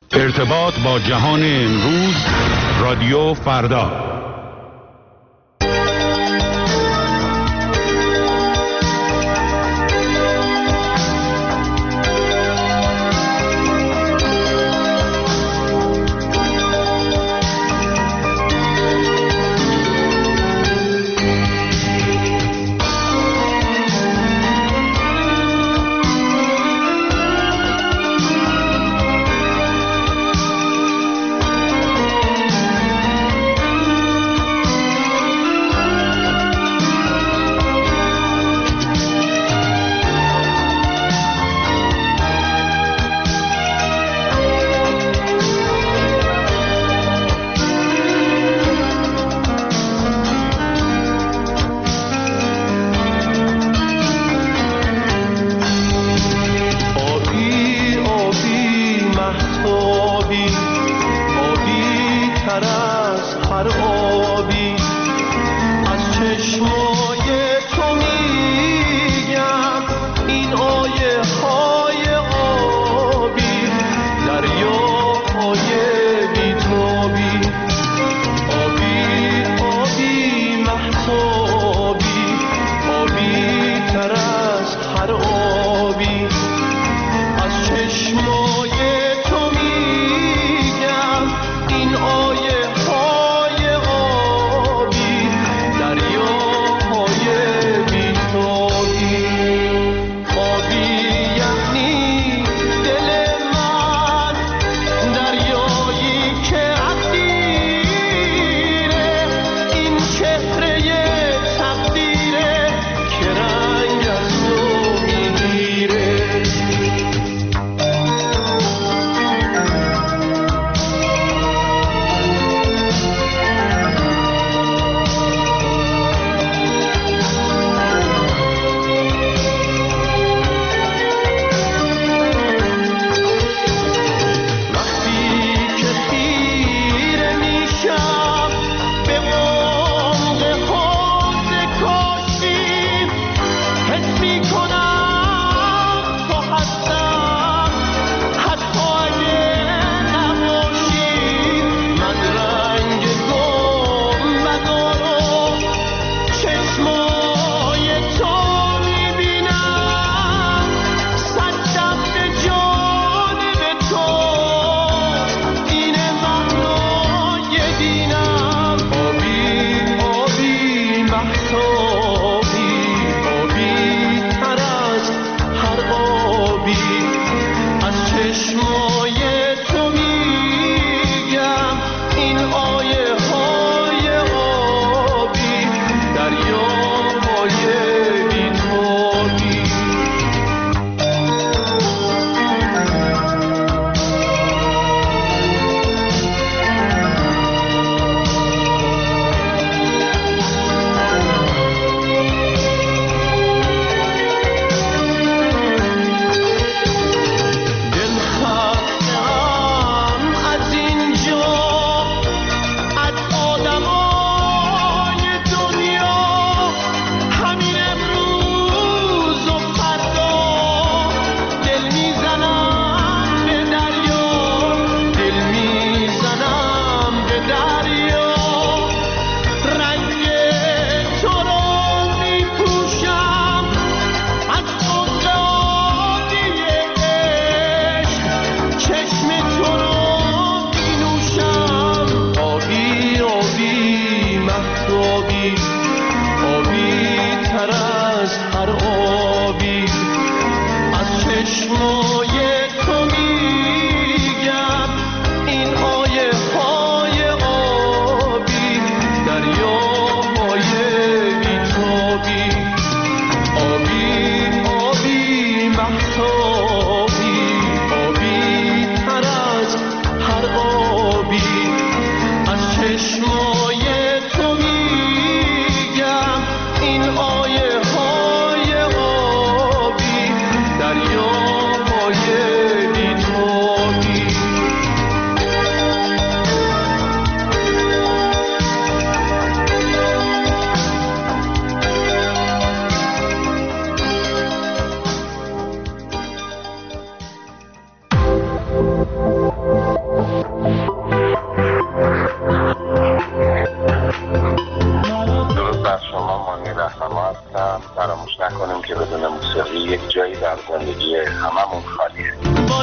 ارتباط با جهان امروز، رادیو فردا.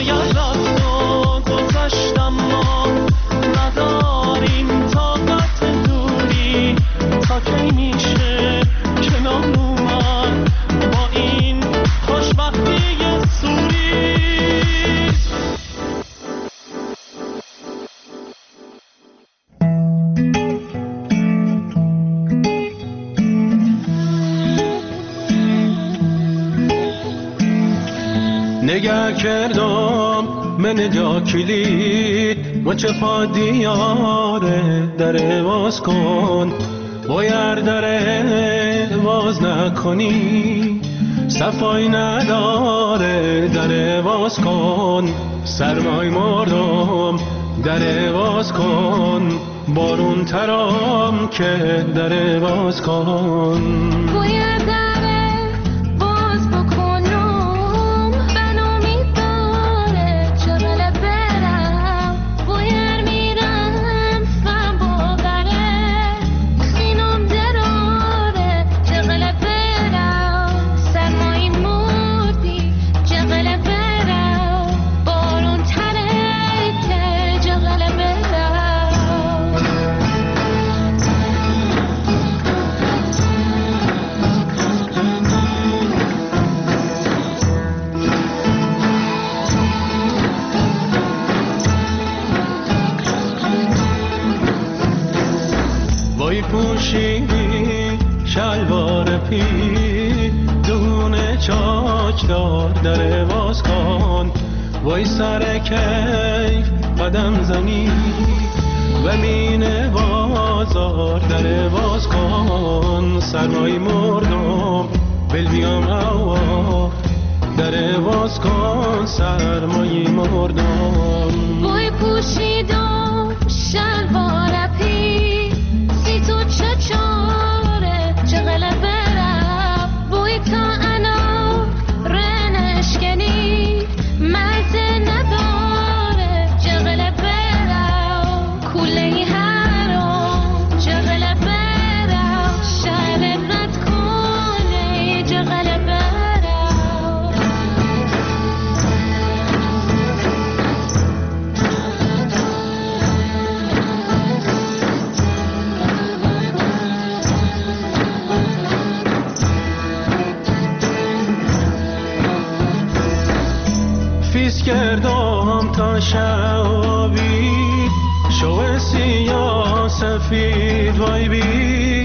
باید رفت و گذشت اما نداریم طاقت دوری تا کی میشه کنار اومد با این خوشبختی سوری. نگه کردم من جا کلید مچه پا دیاره در باز کن بایر در باز نکنی صفای نداره در باز کن سرمای مردم در باز کن بارون ترام که در باز کن باید پوشیدی شلوار پی دونه چاچدار در باز کن وای سر کیف قدم زنی و مینه بازار در باز کن سرمای مردم بل بیام هوا در باز کن سرمای مردم وای پوشیدم شلوار پی تو چه چاره چغله برم بوی تا انا رنشکنی مزه نداره چغله برم کوله هرام چغله برم شهر رد کنه چغله برم فیس کردم تا شبی شو سیاه سفید وای بی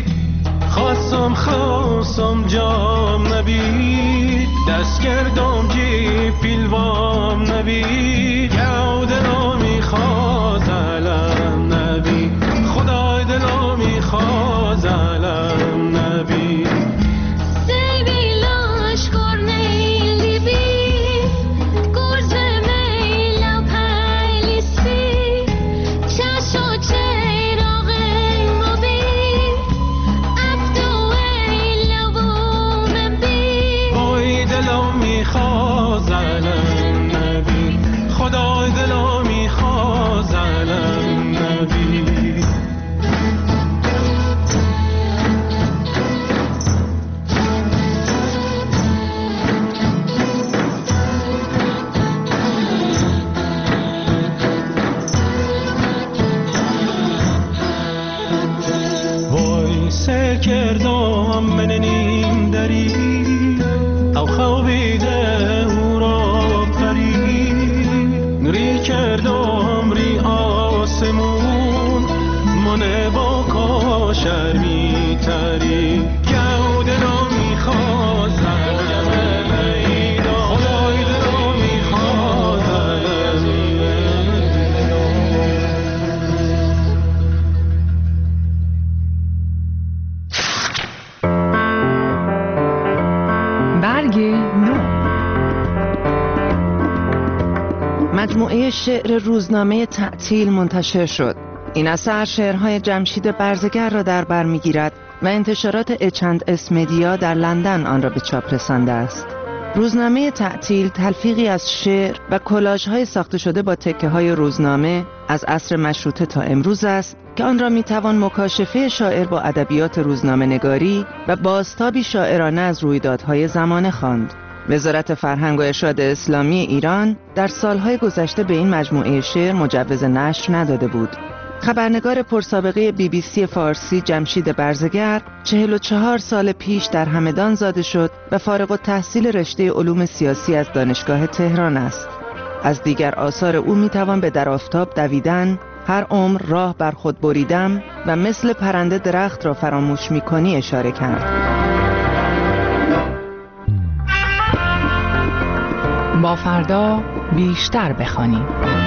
خواستم جام نبید دست کردم جی پیلوام نبید یا دلو میخواد علم نبید خدای دلو میخواد علم نبید خدای دلو میخواد علم نبید وای سر کردم من نیم دری او خوابیده او را پری ری کردم ری آسمون من با کاشر میتری گو دلو میخواد علم میدا خدای دلو میخواد علم برگ نو مجموعه شعر روزنامه تعطیل منتشر شد. این اثر شعرهای جمشید برزگر را در بر می‌گیرد و انتشارات اچند اس مدیا در لندن آن را به چاپ رسانده است. روزنامه تعطیل تلفیقی از شعر و کلاژهای ساخته شده با تکه‌های روزنامه از عصر مشروطه تا امروز است که آن را می‌توان مکاشفه شاعر با ادبیات روزنامه نگاری و بازتابی شاعرانه از رویدادهای زمانه خواند. وزارت فرهنگ و ارشاد اسلامی ایران در سالهای گذشته به این مجموعه شعر مجوز نشر نداده بود. خبرنگار پرسابقه BBC فارسی جمشید برزگر 44 سال پیش در همدان زاده شد و فارغ التحصیل رشته علوم سیاسی از دانشگاه تهران است. از دیگر آثار او میتوان به در آفتاب دویدن، هر عمر راه بر خود بریدم و مثل پرنده درخت را فراموش میکنی اشاره کرد. با فردا بیشتر بخوانیم.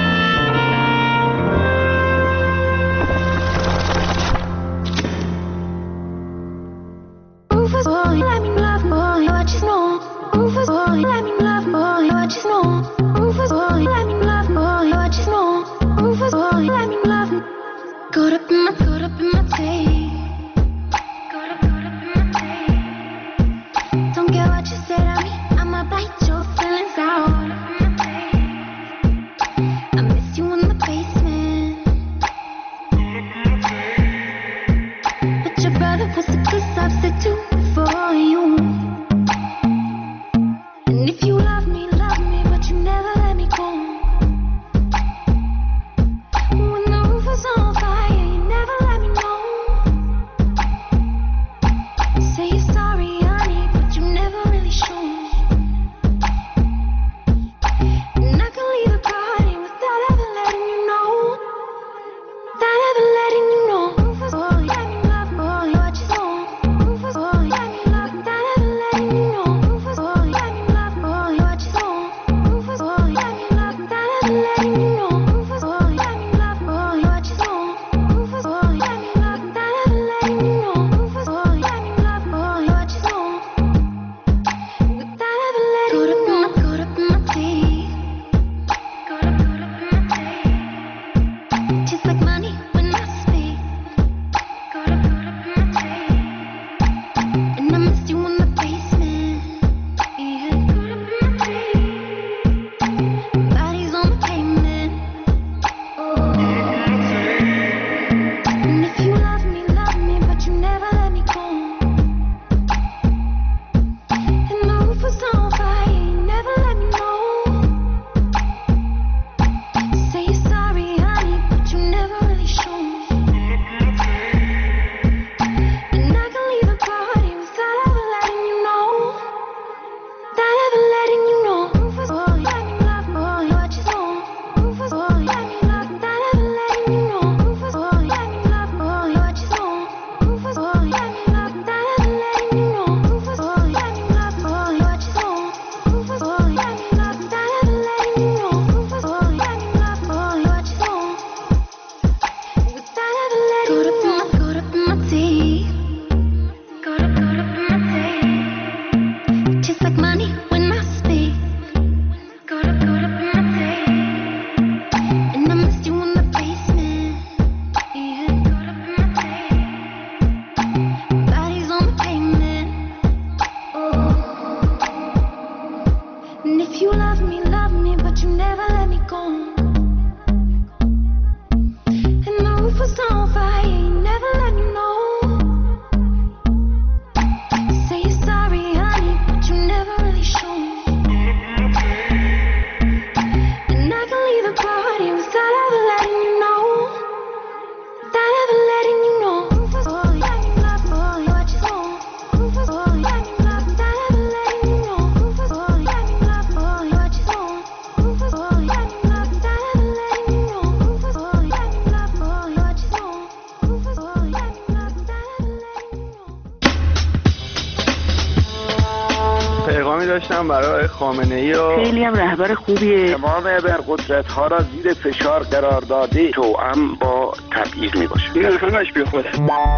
داشتم برای خامنه‌ای و خیلی هم رهبر خوبیه. تمام ابرقدرت‌ها را زیر فشار قرار داده توأم با تبعیض میباشه. این همش بی خوده.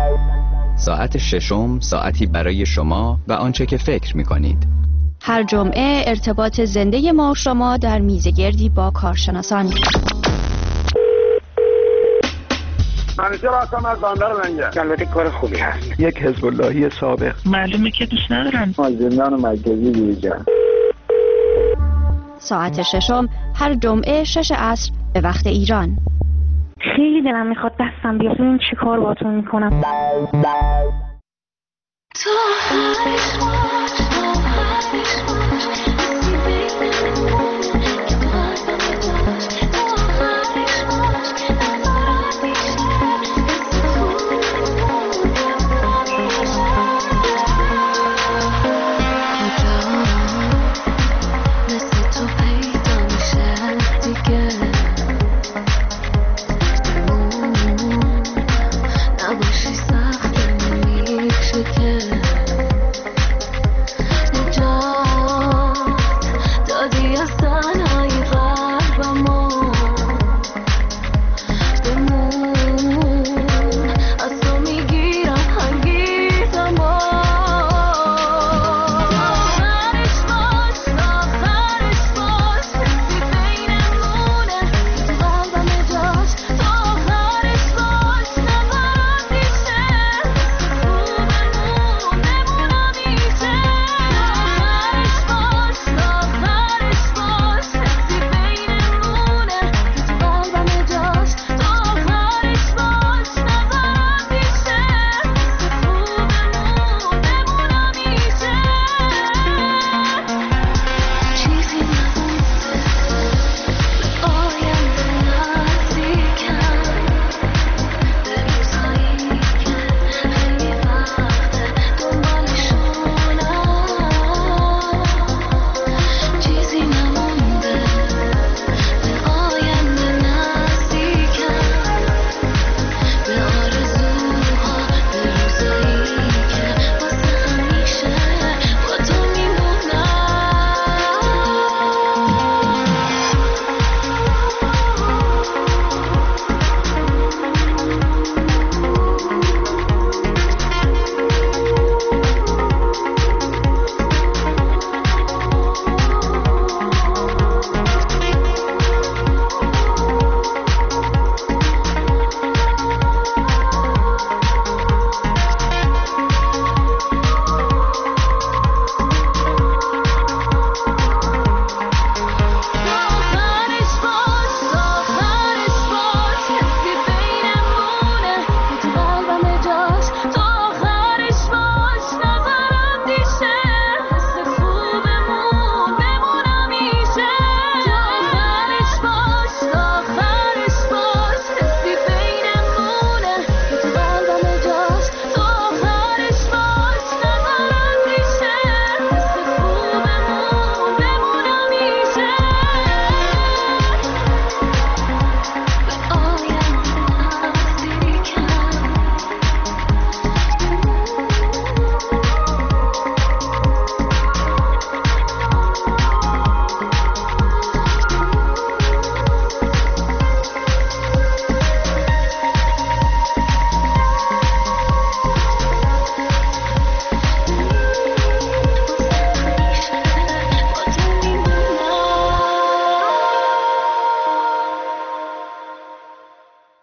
ساعت ششم ساعتی برای شما و آنچه که فکر می‌کنید. هر جمعه ارتباط زنده ما و شما در میزگردی با کارشناسان. منیجر هستم از بندر لنگر. البته کار خوبی هست. یک حزب اللهی سابق. معلومه که دوست ندارم. زندان مرکزی دیجان. ساعت ششم هر جمعه 6 عصر به وقت ایران. خیلی دلم میخواد دستم بیاد ببین چی کار باهاتون میکنم. تو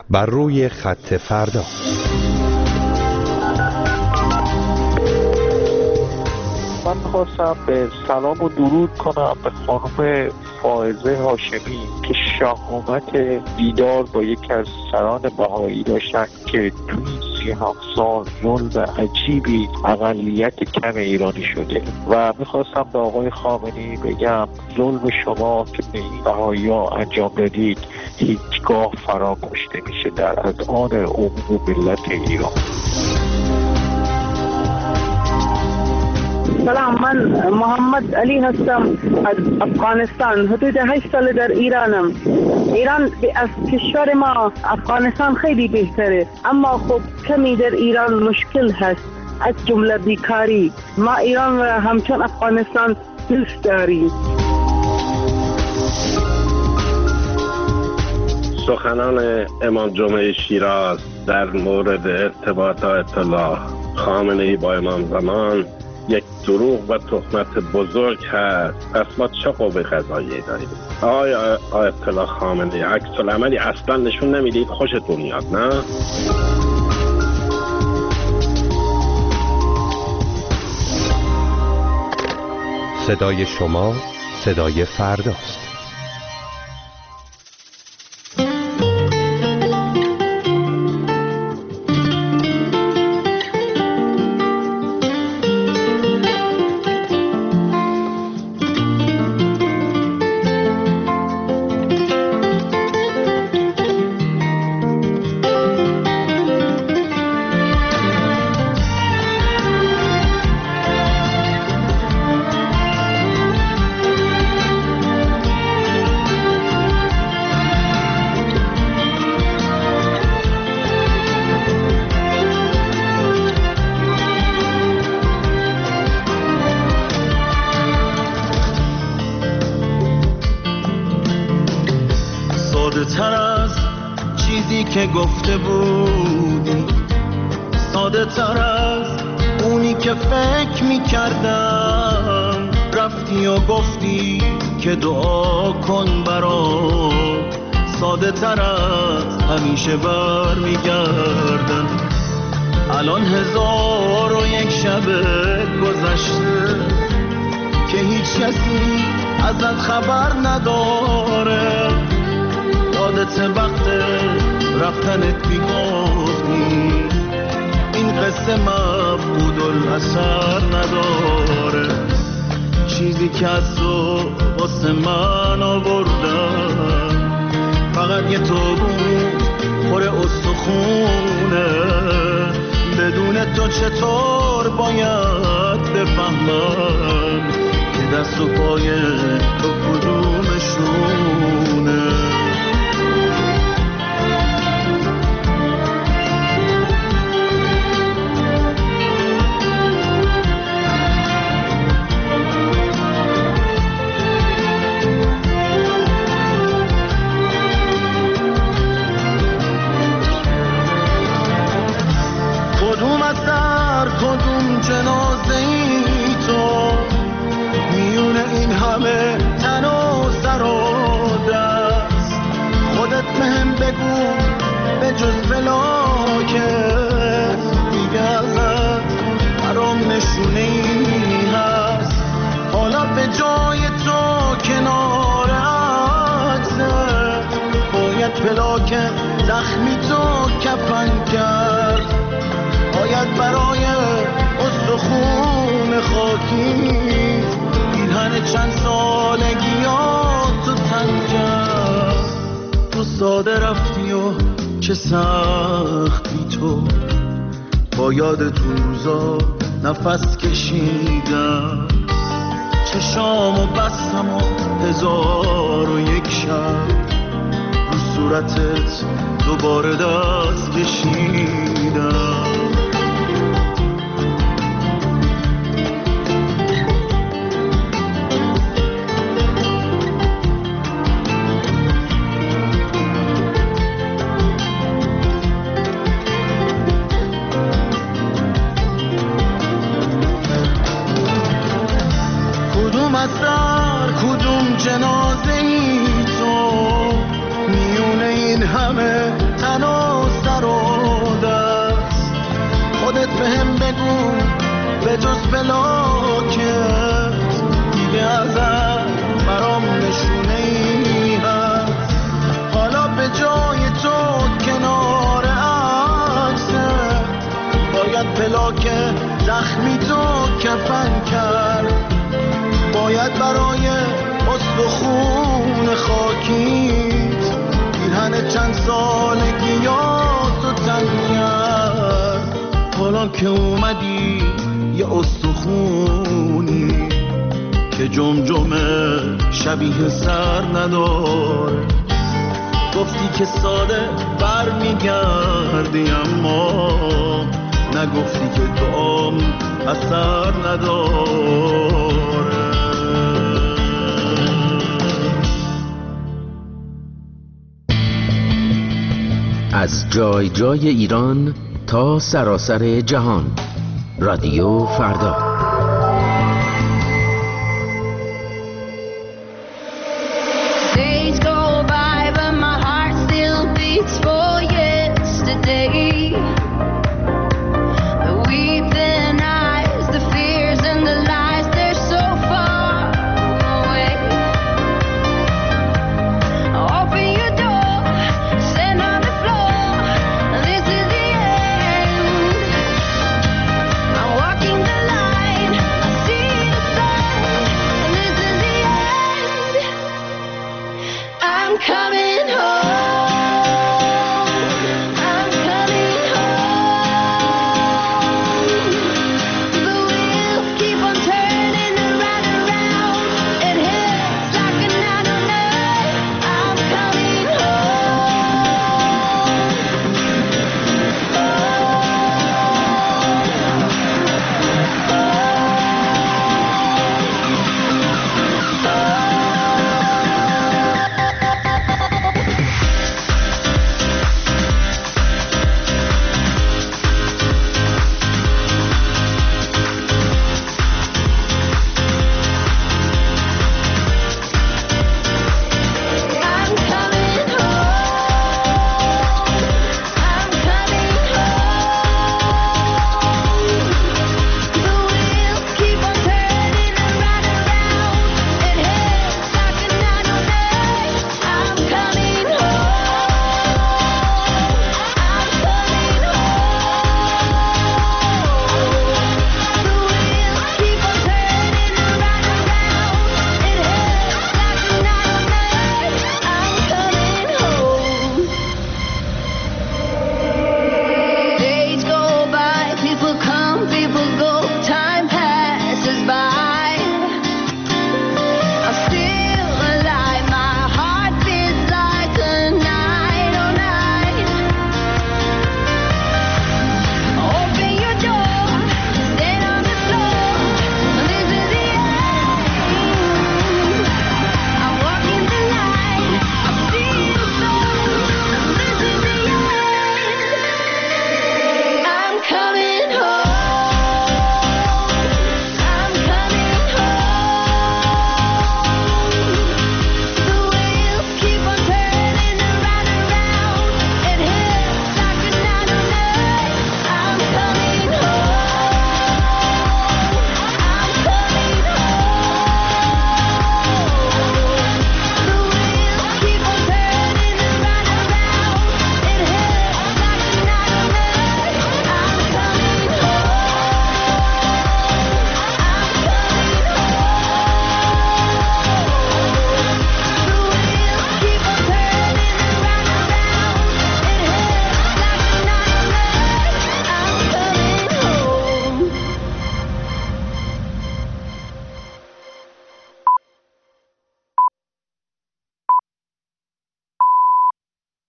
بر روی خط فردا. من خواستم به سلام و درود کنم به خانم فائزه هاشمی که شهامت دیدار با یکی از سران بهایی داشتن که توی 37 سال ظلم عجیبی اقلیت کم ایرانی شده و میخواستم به آقای خامنه‌ای بگم ظلم شما که به این بهایی ها انجام دادید هیچگاه فراموش نمیشه در اذهان عموم ملت ایران. سلام، من محمد علی هستم از افغانستان. حدود 8 سال در ایرانم. ایران از کشور ما افغانستان خیلی بهتره، اما خب کمی در ایران مشکل هست، از جمله بیکاری. ما ایران و همچون افغانستان دوست داریم. سخنان امام جمعه شیراز در مورد ارتباط آیت الله خامنه‌ای با امام زمان یک دروغ و تهمت بزرگ هست. پس ما چه قوه قضاییه داریم؟ آقای آیت الله خامنه‌ای عکس العملی اصلا نشون نمیدید، خوشتون میاد نه؟ صدای شما صدای فرداست. تر از چیزی که گفته بودی، ساده تر از اونی که فکر میکردم، رفتی و گفتی که دعا کن برام، ساده تر از همیشه بر میگردم. الان 1001 شب گذشته که هیچ کسی ازت خبر نداره، یادت وقت رفتنت میگفتی این قصه مفقود الاثر نداره. چیزی که از تو واسه من آوردم فقط یه توبون پر استخونه، بدون تو چطور باید بفهمم که دست و پای تو کدومشونه. کدوم جنازه ای تو میون این همه تن و سر و دست، خودت مهم بگو به جز فلاکت دیگه ازت برام نشونه ای هست. حالا به جای تو کنار عکست باید پلاک زخمی تو کفن کرد، باید برای استخون خاکی پیرهن چند سالگیاتو تن کرد. تو ساده رفتی و چه سختی تو، با یاد تو روزا نفس کشیدم، چشامو بستم و 1001 شب رو صورتت دوباره دست کشیدم. کدوم جنازه ای تو میونه این همه تن و به جز فلاکت دیگه ازت برام نشونه ای هست. حالا به جای تو کنار عکست باید پلاک زخمی تو کفن کرد. باید برای استخون خاکیت پیرهن چند سالگیاتو تن کرد. حالا که اومدی یه استخونی که جمجمه شبیه سر نداره. گفتی که ساده بر میگردی اما نگفتی که دعام اثر نداره. از جای جای ایران تا سراسر جهان، رادیو فردا.